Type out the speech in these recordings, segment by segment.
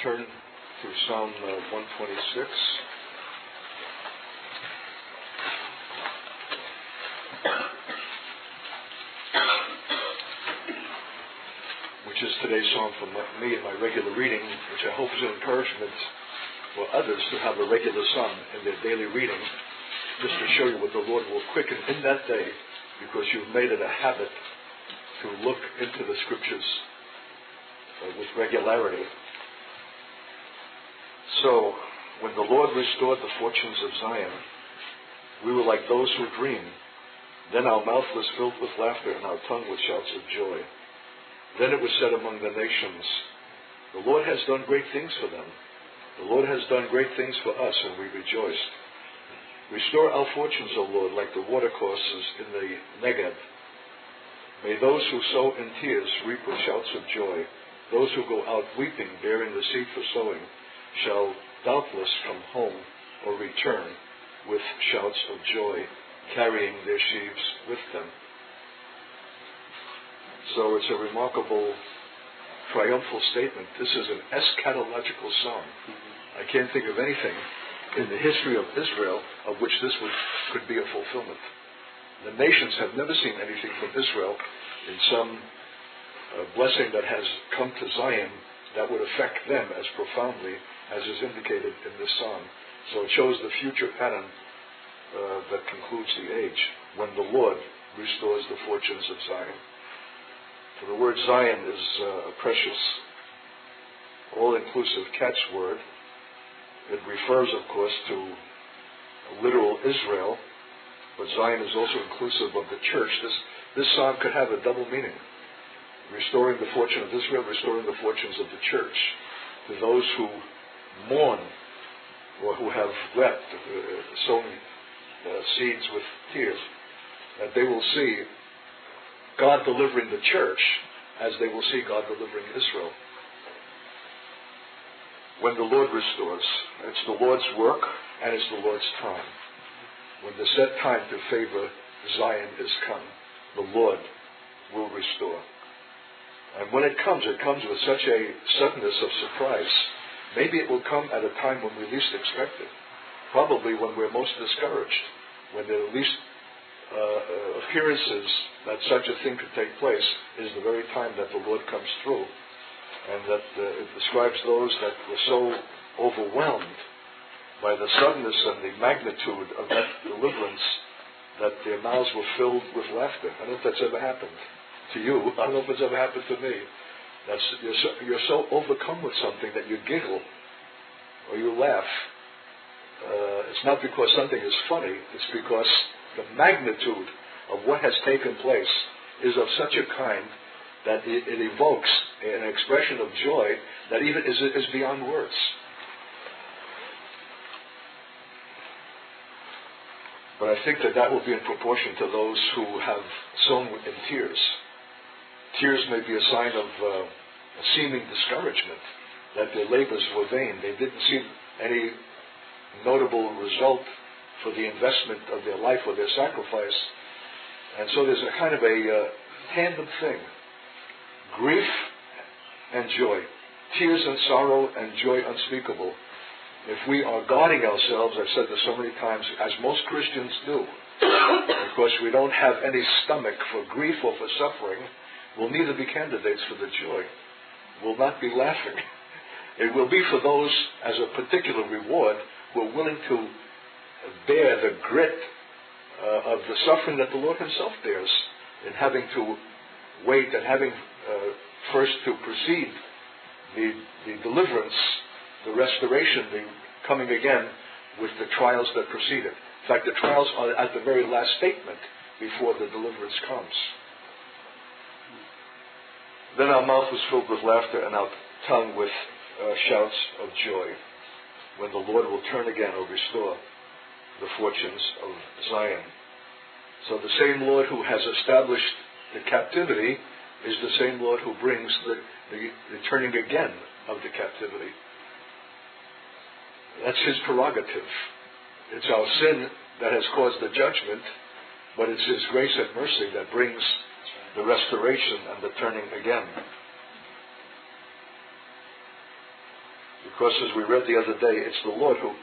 turn to Psalm 126. Which is today's psalm for me in my regular reading, which I hope is an encouragement for others to have a regular psalm in their daily reading, just to show you what the Lord will quicken in that day, because you've made it a habit to look into the scriptures with regularity. So, when the Lord restored the fortunes of Zion, we were like those who dream. Then our mouth was filled with laughter and our tongue with shouts of joy. Then it was said among the nations, the Lord has done great things for them. The Lord has done great things for us, and we rejoiced. Restore our fortunes, O Lord, like the watercourses in the Negev. May those who sow in tears reap with shouts of joy. Those who go out weeping, bearing the seed for sowing, shall doubtless come home or return with shouts of joy, carrying their sheaves with them. So it's a remarkable, triumphal statement. This is an eschatological psalm. I can't think of anything in the history of Israel of which this could be a fulfillment. The nations have never seen anything from Israel in some blessing that has come to Zion that would affect them as profoundly as is indicated in this psalm. So it shows the future pattern that concludes the age, when the Lord restores the fortunes of Zion. The word Zion is a precious, all-inclusive catchword. It refers, of course, to a literal Israel, but Zion is also inclusive of the church. This psalm could have a double meaning. Restoring the fortune of Israel, restoring the fortunes of the church. To those who mourn, or who have wept, sown seeds with tears, that they will see God delivering the church as they will see God delivering Israel. When the Lord restores, it's the Lord's work and it's the Lord's time. When the set time to favor Zion is come, the Lord will restore. And when it comes with such a suddenness of surprise. Maybe it will come at a time when we least expect it. Probably when we're most discouraged, when there are least appearances that such a thing could take place, is the very time that the Lord comes through. And that it describes those that were so overwhelmed by the suddenness and the magnitude of that deliverance that their mouths were filled with laughter. I don't know if that's ever happened to you. I don't know if it's ever happened to me. You're so overcome with something that you giggle or you laugh. It's not because something is funny. It's because the magnitude of what has taken place is of such a kind that it evokes an expression of joy that even is beyond words. But I think that will be in proportion to those who have sown in tears. Tears may be a sign of a seeming discouragement, that their labors were vain. They didn't see any notable result for the investment of their life or their sacrifice. And so there's a kind of a tandem thing. Grief and joy. Tears and sorrow and joy unspeakable. If we are guarding ourselves, I've said this so many times, as most Christians do, because we don't have any stomach for grief or for suffering, we'll neither be candidates for the joy. We'll not be laughing. It will be for those as a particular reward who are willing to bear the grit of the suffering that the Lord himself bears in having to wait and having first to precede the deliverance, the restoration, the coming again with the trials that precede it. In fact, the trials are at the very last statement before the deliverance comes. Then our mouth was filled with laughter and our tongue with shouts of joy, when the Lord will turn again or restore the fortunes of Zion. So the same Lord who has established the captivity is the same Lord who brings the turning again of the captivity. That's his prerogative. It's our sin that has caused the judgment, but it's his grace and mercy that brings the restoration and the turning again. Because as we read the other day, it's the Lord who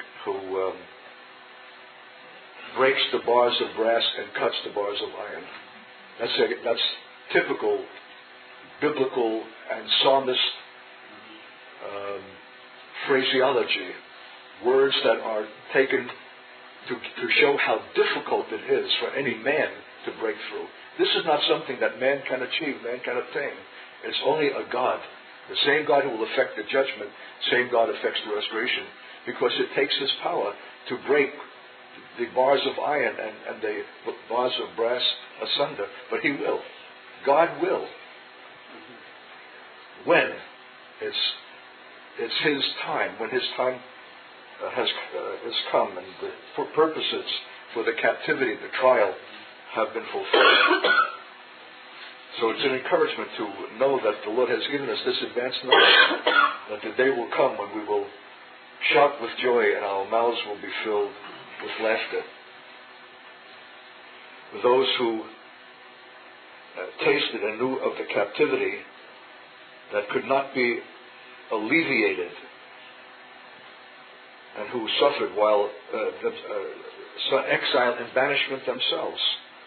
breaks the bars of brass and cuts the bars of iron. That's typical biblical and psalmist phraseology, words that are taken to show how difficult it is for any man to break through. This is not something that man can achieve, man can obtain. It's only a God. The same God who will effect the judgment, same God affects the restoration, because it takes his power to break the bars of iron and the bars of brass asunder. But he will. God will. When? It's his time. When his time has come and the purposes for the captivity, the trial, have been fulfilled. So it's an encouragement to know that the Lord has given us this advanced knowledge, that the day will come when we will shout with joy and our mouths will be filled with laughter. Those who tasted and knew of the captivity that could not be alleviated and who suffered while exile and banishment themselves.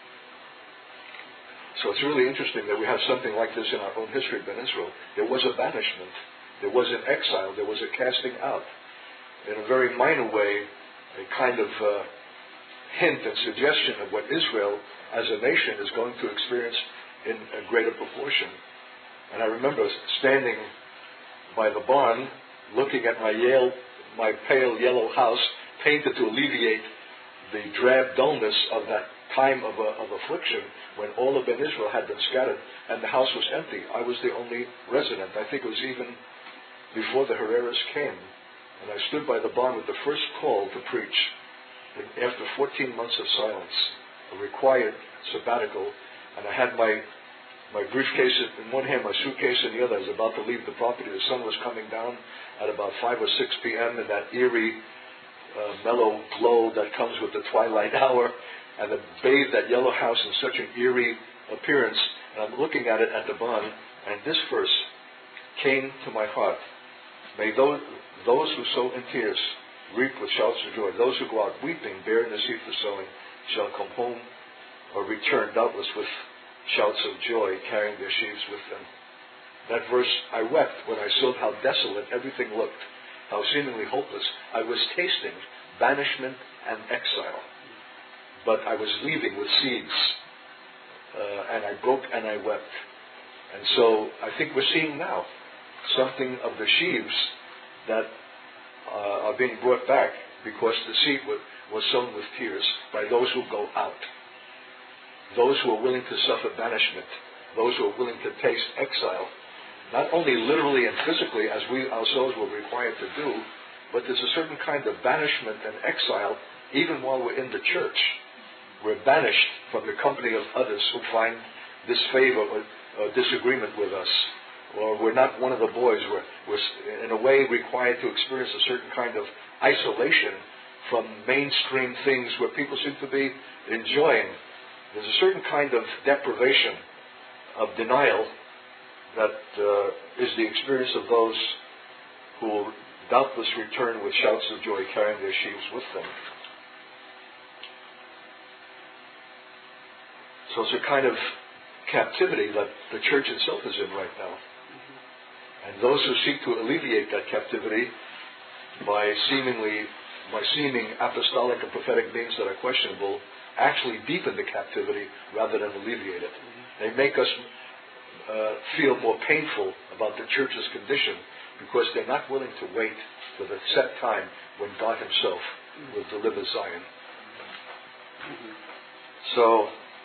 So it's really interesting that we have something like this in our own history of Israel. There was a banishment, there was an exile, there was a casting out. In a very minor way, a kind of hint and suggestion of what Israel as a nation is going to experience in a greater proportion. And I remember standing by the barn, looking at my pale yellow house, painted to alleviate the drab dullness of that time of affliction when all of Ben Israel had been scattered and the house was empty. I was the only resident. I think it was even before the Herreras came. And I stood by the barn with the first call to preach. And after 14 months of silence, a required sabbatical, and I had my briefcase in one hand, my suitcase in the other. I was about to leave the property. The sun was coming down at about 5 or 6 p.m. in that eerie, mellow glow that comes with the twilight hour, and it bathed that yellow house in such an eerie appearance. And I'm looking at it at the barn, and this verse came to my heart. May those who sow in tears reap with shouts of joy. Those who go out weeping, bearing the seed for sowing, shall come home or return, doubtless with shouts of joy, carrying their sheaves with them. That verse, I wept when I saw how desolate everything looked, how seemingly hopeless. I was tasting banishment and exile, but I was leaving with seeds, and I broke and I wept. And so I think we're seeing now something of the sheaves that are being brought back because the seed was sown with tears by those who go out. Those who are willing to suffer banishment, those who are willing to taste exile, not only literally and physically as we ourselves were required to do, but there's a certain kind of banishment and exile even while we're in the church. We're banished from the company of others who find disfavor or disagreement with us. Or we're not one of the boys. We're in a way required to experience a certain kind of isolation from mainstream things where people seem to be enjoying. There's a certain kind of deprivation, of denial, that is the experience of those who will doubtless return with shouts of joy, carrying their sheaves with them. So it's a kind of captivity that the church itself is in right now. And those who seek to alleviate that captivity by seeming apostolic and prophetic means that are questionable, actually deepen the captivity rather than alleviate it. They make us feel more painful about the church's condition because they're not willing to wait for the set time when God himself will deliver Zion. So,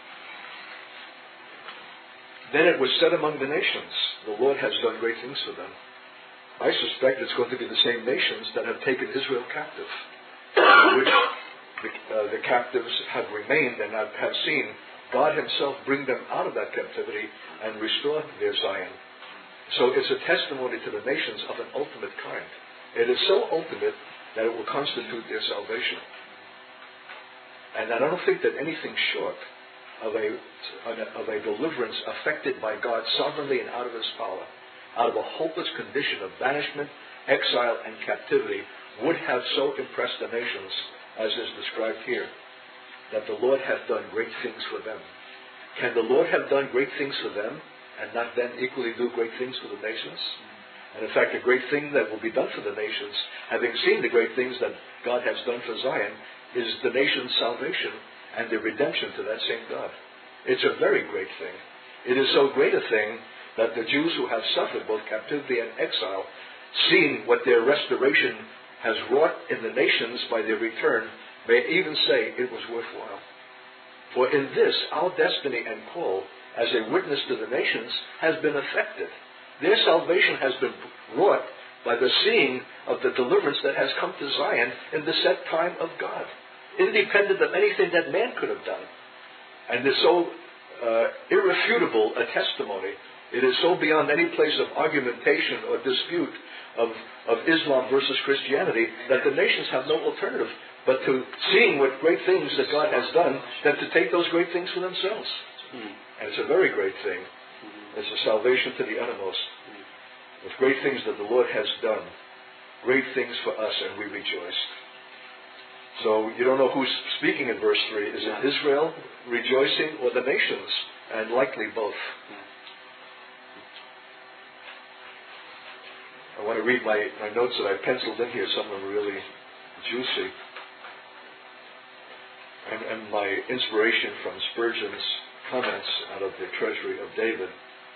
then it was said among the nations, the Lord has done great things for them. I suspect it's going to be the same nations that have taken Israel captive, which the captives have remained and have seen God himself bring them out of that captivity and restore their Zion. So it's a testimony to the nations of an ultimate kind. It is so ultimate that it will constitute their salvation. And I don't think that anything short of a deliverance affected by God sovereignly and out of his power out of a hopeless condition of banishment, exile, and captivity would have so impressed the nations, as is described here, that the Lord hath done great things for them. Can the Lord have done great things for them and not then equally do great things for the nations? And in fact, a great thing that will be done for the nations, having seen the great things that God has done for Zion, is the nation's salvation and the redemption to that same God. It's a very great thing. It is so great a thing that the Jews who have suffered both captivity and exile, seeing what their restoration has wrought in the nations by their return, may even say it was worthwhile. For in this, our destiny and call as a witness to the nations has been effected. Their salvation has been wrought by the seeing of the deliverance that has come to Zion in the set time of God, independent of anything that man could have done. And is so irrefutable a testimony. It is so beyond any place of argumentation or dispute of Islam versus Christianity that the nations have no alternative but to seeing what great things that God has done than to take those great things for themselves. And it's a very great thing. It's a salvation to the uttermost. With great things that the Lord has done. Great things for us, and we rejoice. So you don't know who's speaking in verse 3. Is it Israel rejoicing or the nations? And likely both. I want to read my notes that I penciled in here. Some of them are really juicy. And my inspiration from Spurgeon's comments out of the Treasury of David,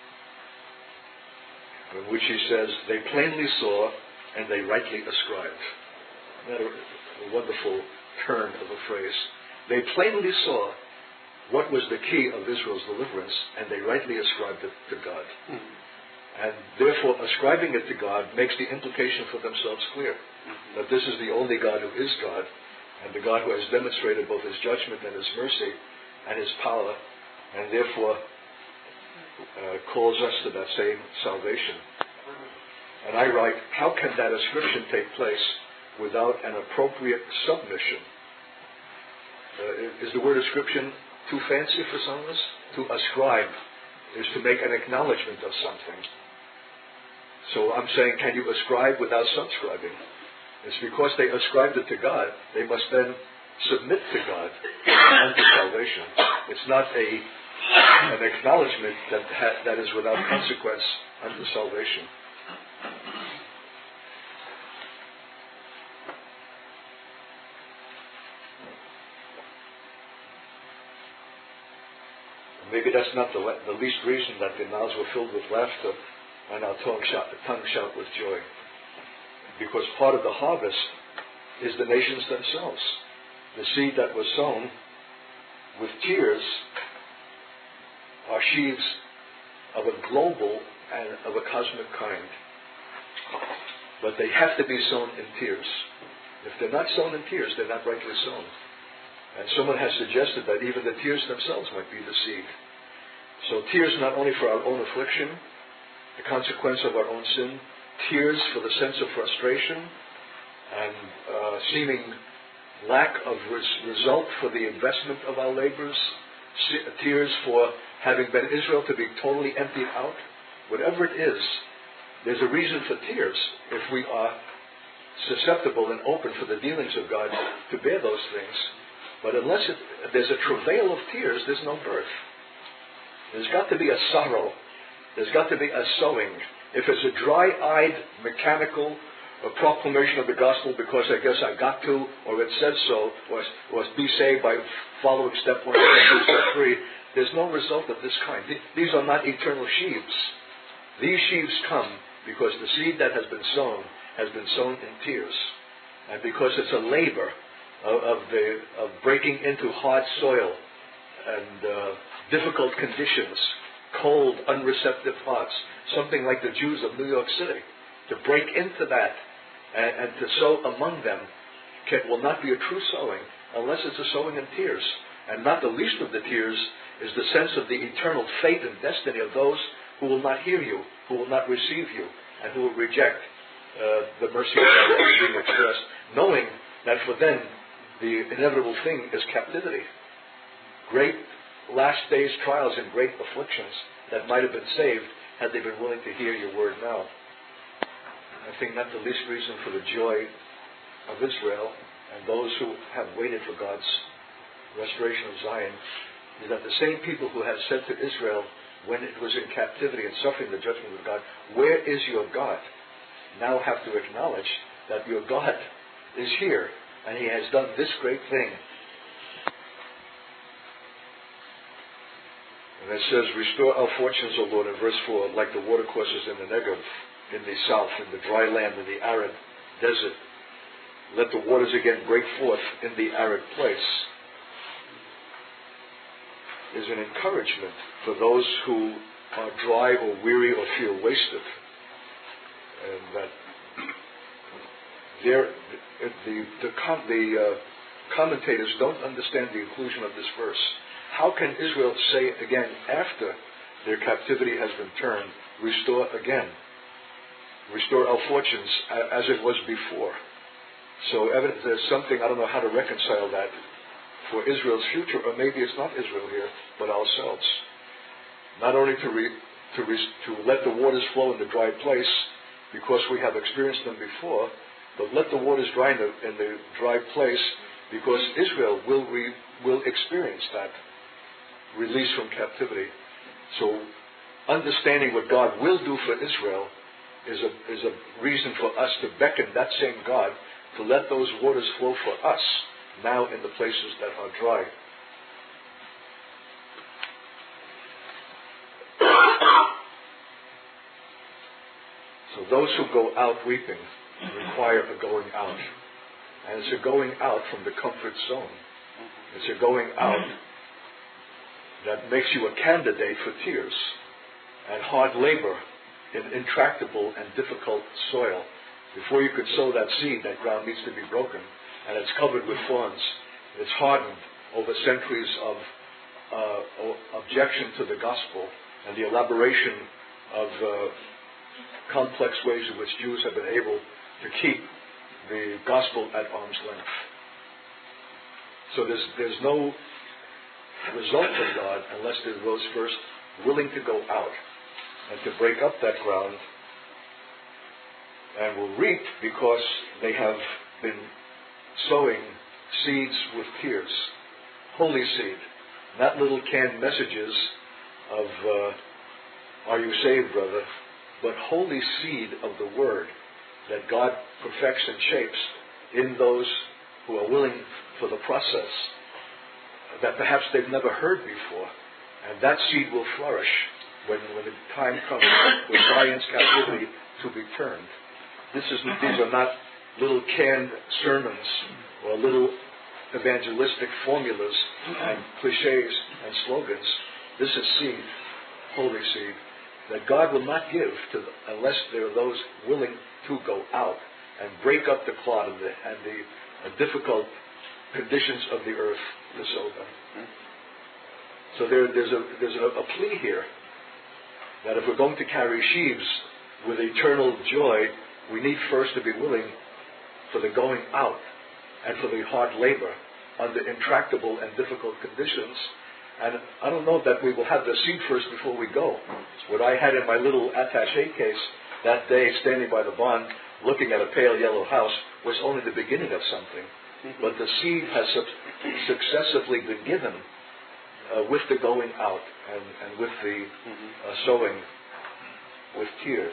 in which he says, they plainly saw and they rightly ascribed. Isn't that a wonderful turn of a phrase? They plainly saw what was the key of Israel's deliverance, and they rightly ascribed it to God. And therefore, ascribing it to God makes the implication for themselves clear, that this is the only God who is God, and the God who has demonstrated both his judgment and his mercy and his power, and therefore calls us to that same salvation. And I write, how can that ascription take place without an appropriate submission? Is the word ascription too fancy for some of us? To ascribe is to make an acknowledgement of something. So I'm saying, can you ascribe without subscribing? It's because they ascribed it to God, they must then submit to God unto salvation. It's not an acknowledgement that is without consequence unto salvation. Maybe that's not the least reason that their mouths were filled with laughter and our tongue shout with joy. Because part of the harvest is the nations themselves. The seed that was sown with tears are sheaves of a global and of a cosmic kind. But they have to be sown in tears. If they're not sown in tears, they're not rightly sown. And someone has suggested that even the tears themselves might be the seed. So tears not only for our own affliction, the consequence of our own sin, tears for the sense of frustration and seeming lack of result for the investment of our labors, tears for having been Israel to be totally emptied out. Whatever it is, there's a reason for tears if we are susceptible and open for the dealings of God to bear those things. But unless there's a travail of tears, there's no birth. There's got to be a sorrow. There's got to be a sowing. If it's a dry-eyed, mechanical proclamation of the gospel because I guess I got to, or it says so, or be saved by following step 1, step 2, step 3, there's no result of this kind. These are not eternal sheaves. These sheaves come because the seed that has been sown in tears. And because it's a labor of breaking into hard soil and difficult conditions, cold, unreceptive hearts, something like the Jews of New York City. To break into that and to sow among them will not be a true sowing unless it's a sowing in tears. And not the least of the tears is the sense of the eternal fate and destiny of those who will not hear you, who will not receive you, and who will reject the mercy of God that is being expressed, knowing that for them the inevitable thing is captivity. Great last days trials and great afflictions that might have been saved had they been willing to hear your word now. I think not the least reason for the joy of Israel and those who have waited for God's restoration of Zion is that the same people who had said to Israel when it was in captivity and suffering the judgment of God, "Where is your God?" now have to acknowledge that your God is here and he has done this great thing. And it says, "Restore our fortunes, O Lord," in verse 4, "like the watercourses in the Negev, in the south, in the dry land, in the arid desert. Let the waters again break forth in the arid place," is an encouragement for those who are dry or weary or feel wasted. And that the commentators don't understand the inclusion of this verse. How can Israel say again, after their captivity has been turned, restore again? Restore our fortunes as it was before. So there's something, I don't know how to reconcile that for Israel's future, or maybe it's not Israel here, but ourselves. Not only to let the waters flow in the dry place, because we have experienced them before, but let the waters dry in the dry place, because Israel will experience that release from captivity. So understanding what God will do for Israel is a reason for us to beckon that same God to let those waters flow for us now in the places that are dry. So those who go out weeping require a going out. And it's a going out from the comfort zone. It's a going out that makes you a candidate for tears and hard labor in intractable and difficult soil. Before you could sow that seed, that ground needs to be broken, and it's covered with thorns. It's hardened over centuries of objection to the gospel and the elaboration of complex ways in which Jews have been able to keep the gospel at arm's length. So there's no result from God unless there are those first willing to go out and to break up that ground, and will reap because they have been sowing seeds with tears. Holy seed, not little canned messages of "Are you saved, brother?" but holy seed of the Word that God perfects and shapes in those who are willing for the process that perhaps they've never heard before. And that seed will flourish when the time comes for Zion's captivity to be turned. These are not little canned sermons or little evangelistic formulas and cliches and slogans. This is seed, holy seed, that God will not give unless there are those willing to go out and break up the clod and the difficult conditions of the earth to sow them. So there's a plea here that if we're going to carry sheaves with eternal joy, we need first to be willing for the going out and for the hard labor under intractable and difficult conditions. And I don't know that we will have the seed first before we go. What I had in my little attaché case that day, standing by the barn, looking at a pale yellow house, was only the beginning of something. But the seed has successively been given with the going out and with the sowing with tears.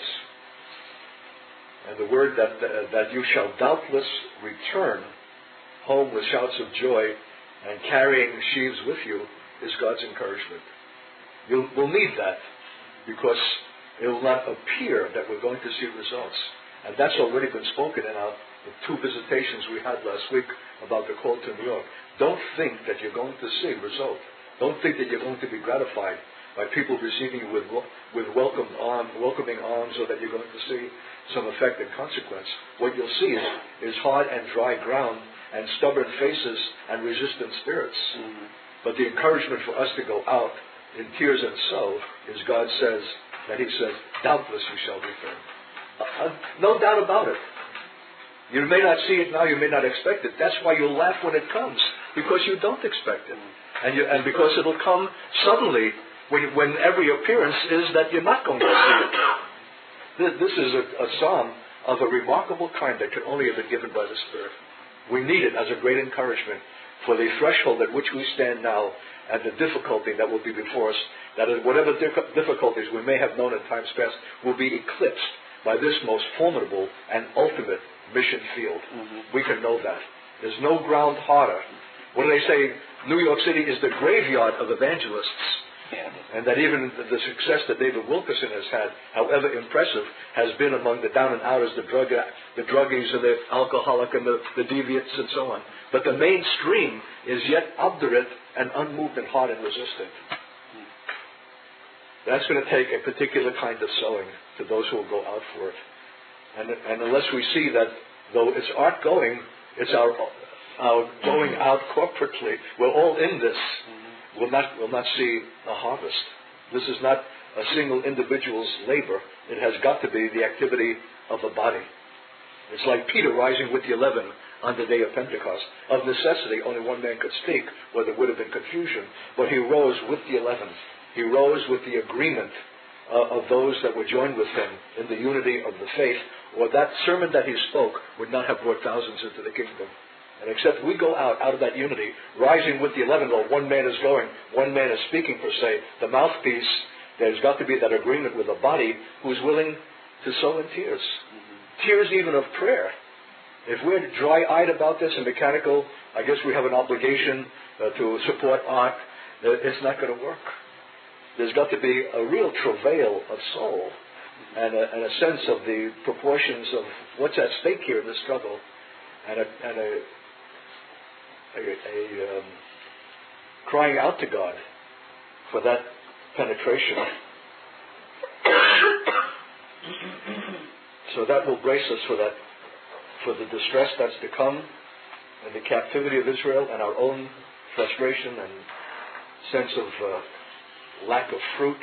And the word that you shall doubtless return home with shouts of joy and carrying sheaves with you is God's encouragement. We'll need that because it will not appear that we're going to see results. And that's already been spoken in the 2 visitations we had last week about the call to New York. Don't think that you're going to see result. Don't think that you're going to be gratified by people receiving you with welcoming arms, or that you're going to see some effect and consequence. What you'll see is hard and dry ground and stubborn faces and resistant spirits. But the encouragement for us to go out in tears and sow is God says, that He says, doubtless you shall return. No doubt about it. You may not see it now, you may not expect it. That's why you'll laugh when it comes, because you don't expect it. And because it'll come suddenly when every appearance is that you're not going to see it. This is a psalm of a remarkable kind that can only have been given by the Spirit. We need it as a great encouragement for the threshold at which we stand now and the difficulty that will be before us, that whatever difficulties we may have known in times past will be eclipsed by this most formidable and ultimate mission field. We can know that. There's no ground harder. What do they say? New York City is the graveyard of evangelists. And that even the success that David Wilkerson has had, however impressive, has been among the down and outers, the druggies and the alcoholic and the deviants and so on. But the mainstream is yet obdurate and unmoved in heart and resistant. That's going to take a particular kind of sowing to those who will go out for it. And unless we see that, though it's our going, it's our going out corporately. We're all in this. We'll not see a harvest. This is not a single individual's labor. It has got to be the activity of the body. It's like Peter rising with the 11 on the day of Pentecost. Of necessity, only one man could speak, where there would have been confusion. But he rose with the 11. He rose with the agreement of those that were joined with him in the unity of the faith, or that sermon that he spoke would not have brought thousands into the kingdom. And except we go out of that unity, rising with the 11, though one man is going, one man is speaking per se, the mouthpiece, there's got to be that agreement with the body who's willing to sow in tears. Tears even of prayer. If we're dry-eyed about this and mechanical, I guess we have an obligation to support art. It's not going to work. There's got to be a real travail of soul and a sense of the proportions of what's at stake here in this struggle, and a crying out to God for that penetration. So that will brace us for the distress that's to come, and the captivity of Israel, and our own frustration and sense of lack of fruit,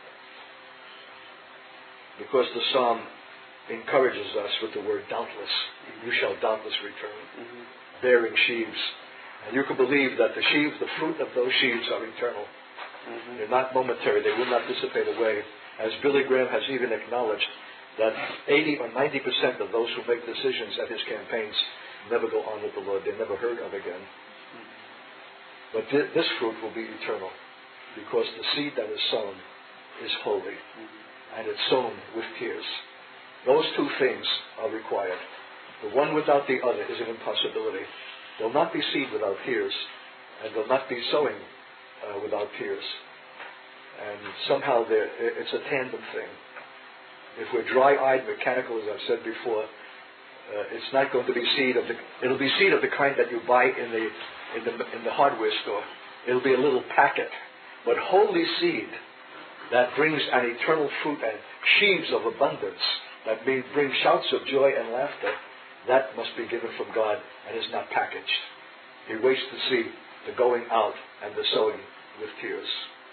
because the psalm encourages us with the word doubtless. You shall doubtless return, bearing sheaves. And you can believe that the sheaves, the fruit of those sheaves are eternal. They're not momentary. They will not dissipate away. As Billy Graham has even acknowledged, that 80 or 90% of those who make decisions at his campaigns never go on with the Lord. They're never heard of again. But this fruit will be eternal, because the seed that is sown is holy, and it's sown with tears. Those two things are required. The one without the other is an impossibility. There'll not be seed without tears, and there'll not be sowing without tears. And somehow it's a tandem thing. If we're dry-eyed, mechanical, as I've said before, it's not going to be seed it'll be seed of the kind that you buy in the hardware store. It'll be a little packet. But holy seed that brings an eternal fruit and sheaves of abundance, that bring shouts of joy and laughter, that must be given from God and is not packaged. He waits to see the going out and the sowing with tears.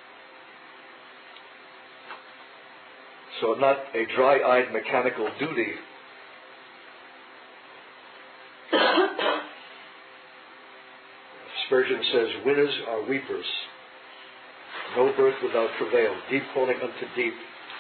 So not a dry-eyed mechanical duty, Spurgeon says, winners are weepers. No birth without travail, deep calling unto deep.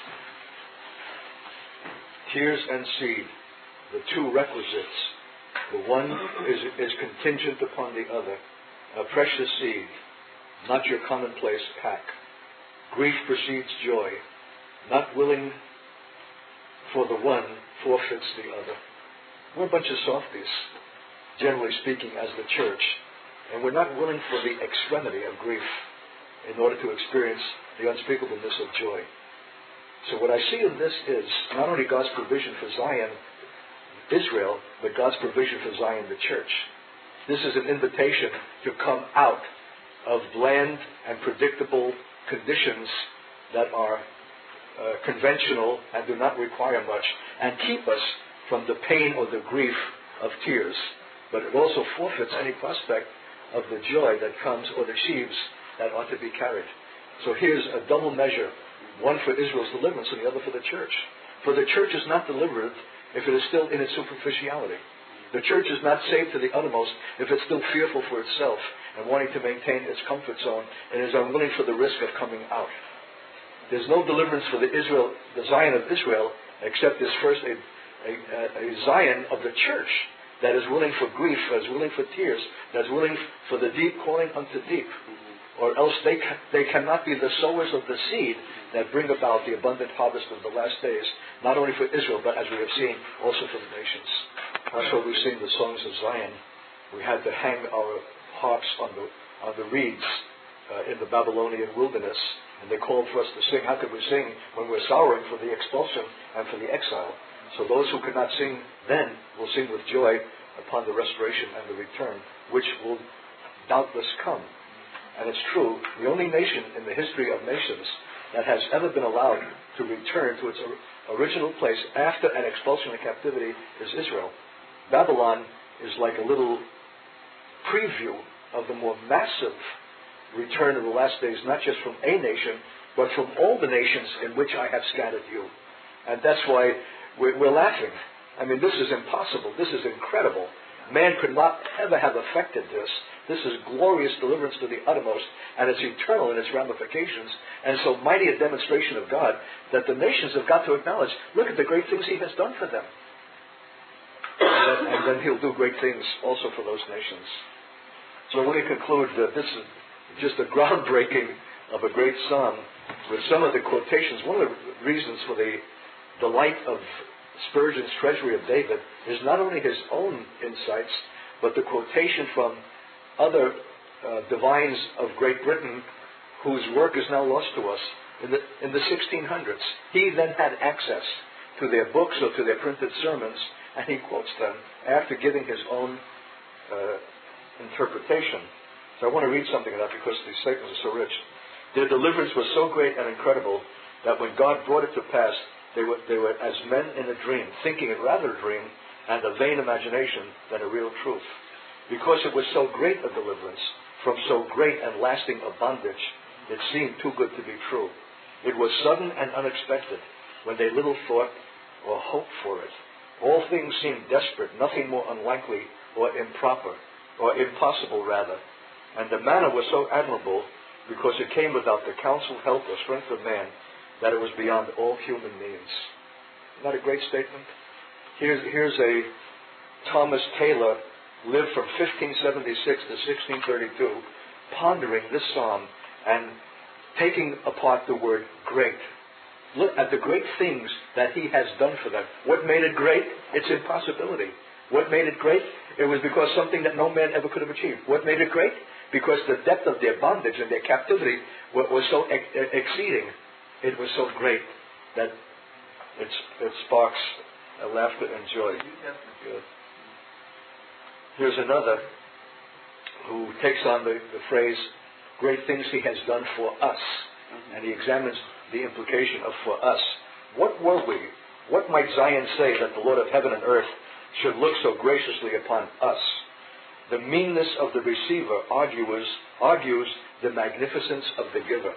Tears and seed, the two requisites. The one is contingent upon the other. A precious seed, not your commonplace pack. Grief precedes joy. Not willing for the one forfeits the other. We're a bunch of softies, generally speaking, as the church. And we're not willing for the extremity of grief in order to experience the unspeakableness of joy. So what I see in this is not only God's provision for Zion, Israel, but God's provision for Zion, the church. This is an invitation to come out of bland and predictable conditions that are conventional and do not require much, and keep us from the pain or the grief of tears. But it also forfeits any prospect of the joy that comes, or the sheaves that ought to be carried. So here's a double measure, one for Israel's deliverance and the other for the church. For the church is not delivered if it is still in its superficiality. The church is not saved to the uttermost if it's still fearful for itself and wanting to maintain its comfort zone and is unwilling for the risk of coming out. there's no deliverance for the Zion of Israel, except there's first a Zion of the church that is willing for grief, that is willing for tears, that is willing for the deep calling unto deep. Or else they cannot be the sowers of the seed that bring about the abundant harvest of the last days, not only for Israel, but as we have seen, also for the nations. That's why we sing the songs of Zion. We had to hang our harps on the reeds in the Babylonian wilderness, and they called for us to sing. How could we sing when we're sorrowing for the expulsion and for the exile? So those who could not sing then will sing with joy upon the restoration and the return, which will doubtless come. And it's true, the only nation in the history of nations that has ever been allowed to return to its original place after an expulsion and captivity is Israel. Babylon is like a little preview of the more massive return of the last days, not just from a nation, but from all the nations in which I have scattered you. And that's why we're laughing. I mean, this is impossible. This is incredible. Man could not ever have affected this. This is glorious deliverance to the uttermost, and it's eternal in its ramifications, and so mighty a demonstration of God that the nations have got to acknowledge, look at the great things He has done for them. And then He'll do great things also for those nations. So I want to conclude that this is just a groundbreaking of a great psalm with some of the quotations. One of the reasons for the delight of Spurgeon's Treasury of David is not only his own insights, but the quotation from other divines of Great Britain whose work is now lost to us in the 1600s. He then had access to their books or to their printed sermons, and he quotes them after giving his own interpretation. So I want to read something of that because these statements are so rich. Their deliverance was so great and incredible that when God brought it to pass, they were as men in a dream, thinking it rather a dream and a vain imagination than a real truth. Because it was so great a deliverance from so great and lasting a bondage, it seemed too good to be true. It was sudden and unexpected when they little thought or hoped for it. All things seemed desperate, nothing more unlikely or improper, or impossible rather. And the manner was so admirable because it came without the counsel, help, or strength of man, that it was beyond all human means. Isn't that a great statement? Here's a Thomas Taylor, lived from 1576 to 1632, pondering this psalm and taking apart the word great. Look at the great things that He has done for them. What made it great? Its impossibility. What made it great? It was because something that no man ever could have achieved. What made it great? Because the depth of their bondage and their captivity was so exceeding. It was so great that it sparks laughter and joy. Good. Here's another who takes on the phrase, great things He has done for us. And he examines the implication of for us. What were we? What might Zion say that the Lord of heaven and earth should look so graciously upon us? The meanness of the receiver argues the magnificence of the giver.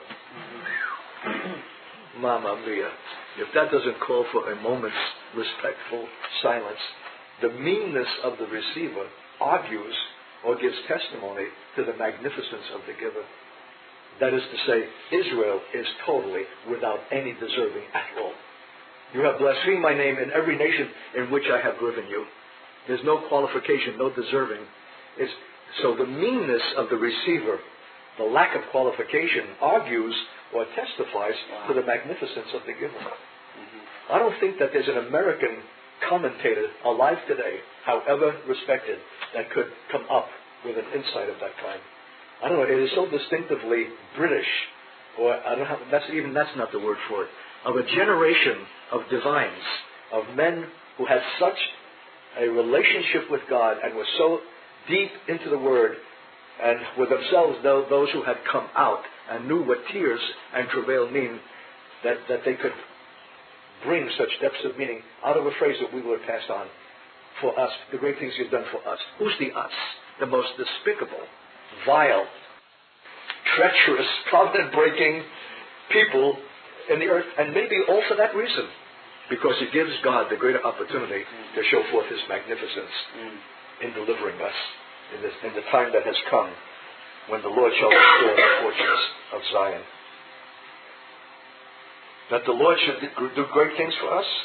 Mamma mia. If that doesn't call for a moment's respectful silence, the meanness of the receiver argues or gives testimony to the magnificence of the giver. That is to say, Israel is totally without any deserving at all. You have blasphemed my name in every nation in which I have driven you. There's no qualification, no deserving. So the meanness of the receiver, the lack of qualification, argues or testifies to the magnificence of the giver. I don't think that there's an American commentator alive today, however respected, that could come up with an insight of that kind. I don't know, it is so distinctively British, or I don't know, that's not the word for it, of a generation of divines, of men who had such a relationship with God and were so deep into the Word, and were themselves those who had come out and knew what tears and travail mean, that they could bring such depths of meaning out of a phrase that we would have passed on. For us, the great things You've done for us. Who's the us? The most despicable, vile, treacherous, covenant-breaking people in the earth, and maybe all for that reason, because it gives God the greater opportunity to show forth His magnificence in delivering us in the time that has come when the Lord shall restore the fortunes of Zion. that the Lord should do great things for us.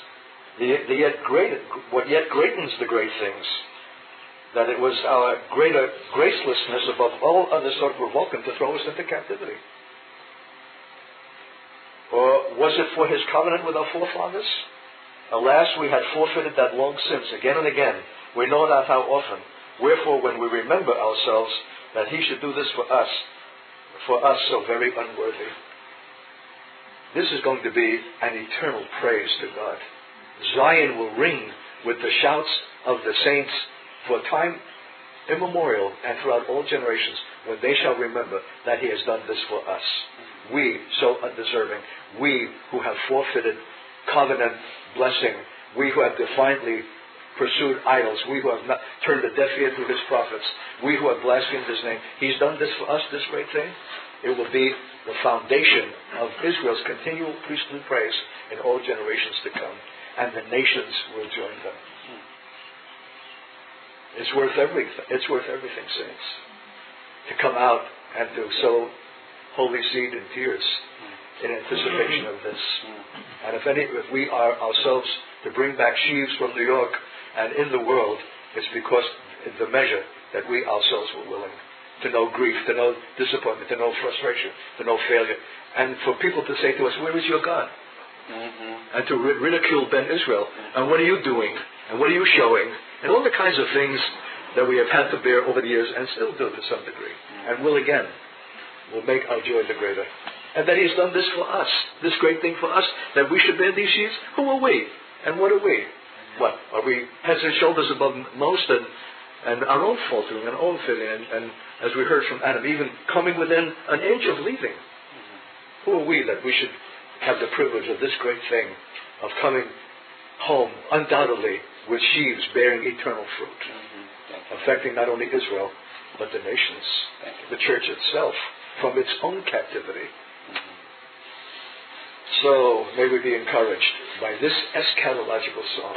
What yet greatens the great things, that it was our greater gracelessness above all other sort of revoking to throw us into captivity. Or was it for his covenant with our forefathers? Alas, we had forfeited that long since again and again. We know not how often. Wherefore, when we remember ourselves that he should do this for us so very unworthy. This is going to be an eternal praise to God. Zion will ring with the shouts of the saints for time immemorial and throughout all generations, when they shall remember that he has done this for us. We, so undeserving, we who have forfeited covenant blessing, we who have defiantly pursued idols, we who have not turned a deaf ear to his prophets, we who have blasphemed his name. He's done this for us, this great thing. It will be the foundation of Israel's continual priestly praise in all generations to come, and the nations will join them. It's worth everything. It's worth everything, saints, to come out and to sow holy seed in tears in anticipation of this. And if we are ourselves to bring back sheaves from New York and in the world, it's because in the measure that we ourselves were willing to know grief, to know disappointment, to know frustration, to know failure, and for people to say to us, "Where is your God?" And to ridicule Ben Israel, and what are you doing, and what are you showing, and all the kinds of things that we have had to bear over the years and still do to some degree, and will again, will make our joy the greater. And that he's done this for us, this great thing for us, that we should bear these sheaves. Who are we? And what are we? What? Are we heads and shoulders above most, and our own faltering and own failing, and as we heard from Adam, even coming within an inch of leaving? Who are we that we should have the privilege of this great thing, of coming home undoubtedly with sheaves bearing eternal fruit, affecting not only Israel, but the nations, the church itself, from its own captivity. So may we be encouraged by this eschatological song.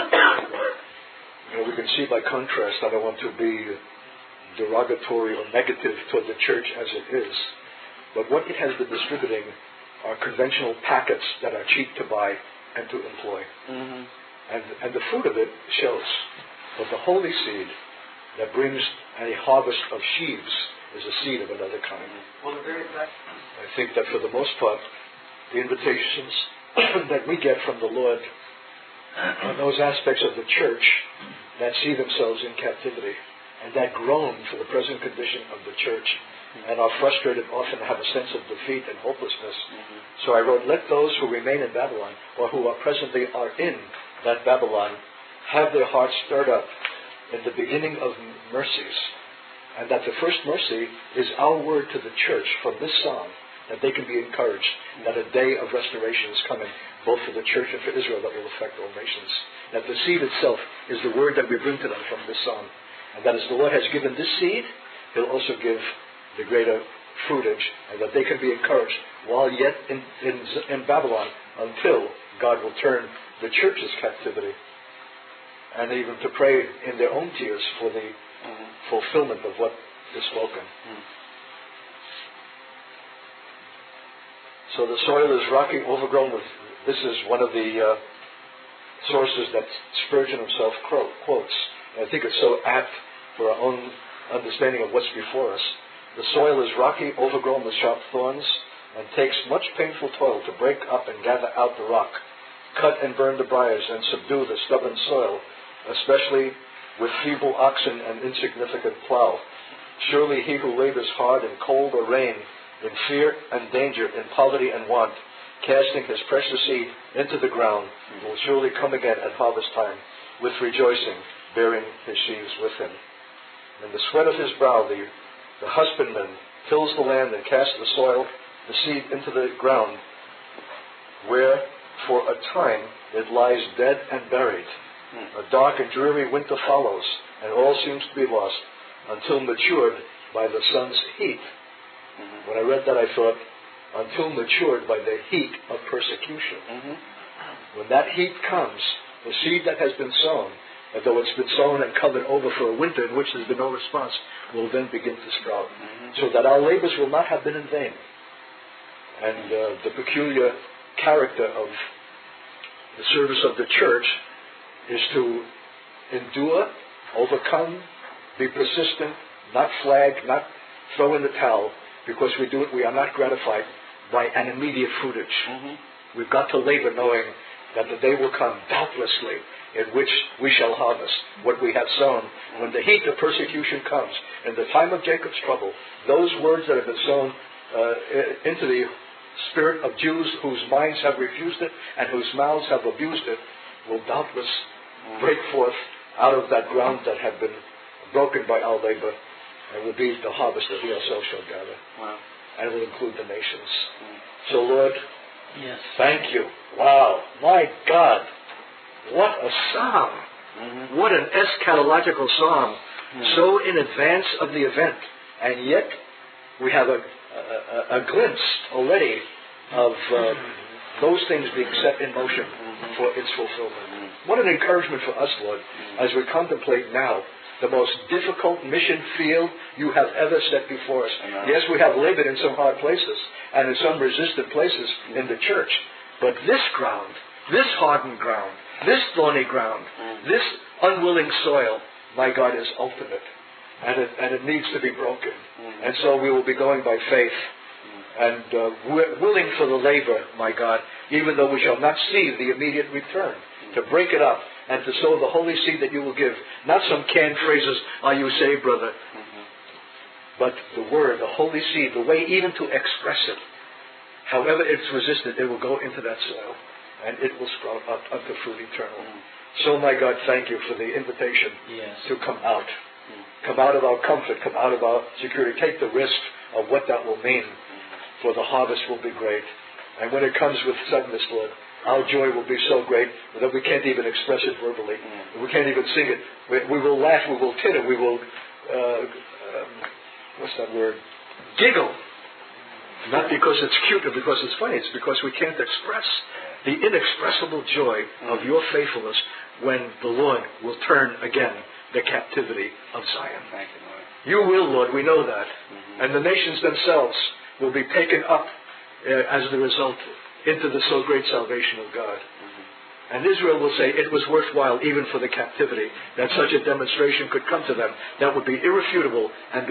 We can see by contrast, I don't want to be derogatory or negative toward the church as it is, but what it has been distributing are conventional packets that are cheap to buy and to employ. And the fruit of it shows. But the holy seed that brings a harvest of sheaves is a seed of another kind. Well, I think that for the most part, the invitations that we get from the Lord on those aspects of the church that see themselves in captivity and that groan for the present condition of the church and are frustrated, often have a sense of defeat and hopelessness. So I wrote, let those who remain in Babylon, or who are presently are in that Babylon, have their hearts stirred up in the beginning of mercies. And that the first mercy is our word to the church from this song, that they can be encouraged that a day of restoration is coming, both for the church and for Israel, that will affect all nations. That the seed itself is the word that we bring to them from this song. And that as the Lord has given this seed, he'll also give the greater fruitage, and that they can be encouraged while yet in Babylon, until God will turn the church's captivity, and even to pray in their own tears for the fulfillment of what is spoken. So the soil is rocky, overgrown with, this is one of the sources that Spurgeon himself quotes. And I think it's so apt for our own understanding of what's before us. The soil is rocky, overgrown with sharp thorns, and takes much painful toil to break up and gather out the rock, cut and burn the briars, and subdue the stubborn soil, especially with feeble oxen and insignificant plow. Surely he who labors hard in cold or rain, in fear and danger, in poverty and want, casting his precious seed into the ground, will surely come again at harvest time, with rejoicing, bearing his sheaves with him. In the sweat of his brow, the husbandman tills the land and casts the seed into the ground, where for a time it lies dead and buried. A dark and dreary winter follows, and all seems to be lost, until matured by the sun's heat. When I read that, I thought, until matured by the heat of persecution. When that heat comes, the seed that has been sown, though it's been sown and covered over for a winter in which there's been no response, will then begin to sprout. So that our labors will not have been in vain. And the peculiar character of the service of the church is to endure, overcome, be persistent, not flag, not throw in the towel, because we are not gratified by an immediate fruitage. Mm-hmm. We've got to labor knowing that the day will come, doubtlessly, in which we shall harvest what we have sown. When the heat of persecution comes, in the time of Jacob's trouble, those words that have been sown into the spirit of Jews whose minds have refused it and whose mouths have abused it will doubtless break forth out of that ground that had been broken by our labor, and will be the harvest that we ourselves shall gather. Wow. And it will include the nations. So, Lord, yes, thank you. Wow, my God, what a psalm. Mm-hmm. What an eschatological psalm. Mm-hmm. So in advance of the event. And yet, we have a glimpse already of those things being set in motion for its fulfillment. What an encouragement for us, Lord, as we contemplate now the most difficult mission field you have ever set before us. Amen. Yes, we have labored in some hard places and in some resistant places in the church. But this ground, this hardened ground, this thorny ground, this unwilling soil, my God, is ultimate. And it needs to be broken. And so we will be going by faith and willing for the labor, my God, even though we shall not see the immediate return, to break it up and to sow the holy seed that you will give. Not some canned phrases, are you saved, brother? But the word, the holy seed, the way even to express it. However it's resisted, it will go into that soil and it will sprout up unto fruit eternal. So, my God, thank you for the invitation to come out. Come out of our comfort, come out of our security. Take the risk of what that will mean, for the harvest will be great. And when it comes with suddenness, Lord, our joy will be so great that we can't even express it verbally. We can't even sing it. We will laugh, we will titter, we will, what's that word? Giggle. Not because it's cute or because it's funny, it's because we can't express the inexpressible joy of your faithfulness when the Lord will turn again the captivity of Zion. Thank you, Lord. You will, Lord, we know that. And the nations themselves will be taken up as the result into the so great salvation of God. And Israel will say it was worthwhile even for the captivity that such a demonstration could come to them. That would be irrefutable and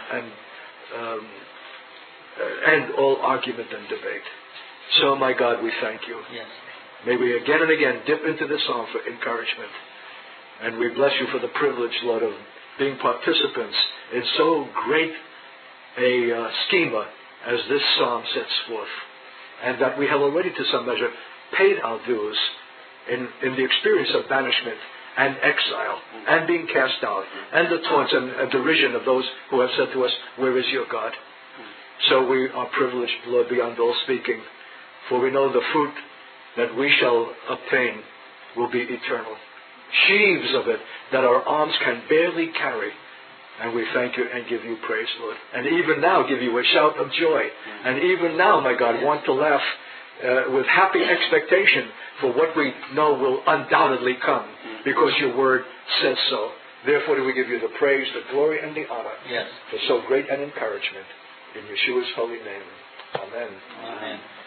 end all argument and debate. So, my God, we thank you. Yes. May we again and again dip into this psalm for encouragement. And we bless you for the privilege, Lord, of being participants in so great a schema as this psalm sets forth. And that we have already, to some measure, paid our dues in the experience of banishment and exile and being cast out and the taunts and derision of those who have said to us, where is your God? So we are privileged, Lord, beyond all speaking, for we know the fruit that we shall obtain will be eternal. Sheaves of it that our arms can barely carry. And we thank you and give you praise, Lord. And even now give you a shout of joy. And even now, my God, want to laugh with happy expectation for what we know will undoubtedly come, because your word says so. Therefore do we give you the praise, the glory, and the honor for so great an encouragement. In Yeshua's holy name. Amen. Amen.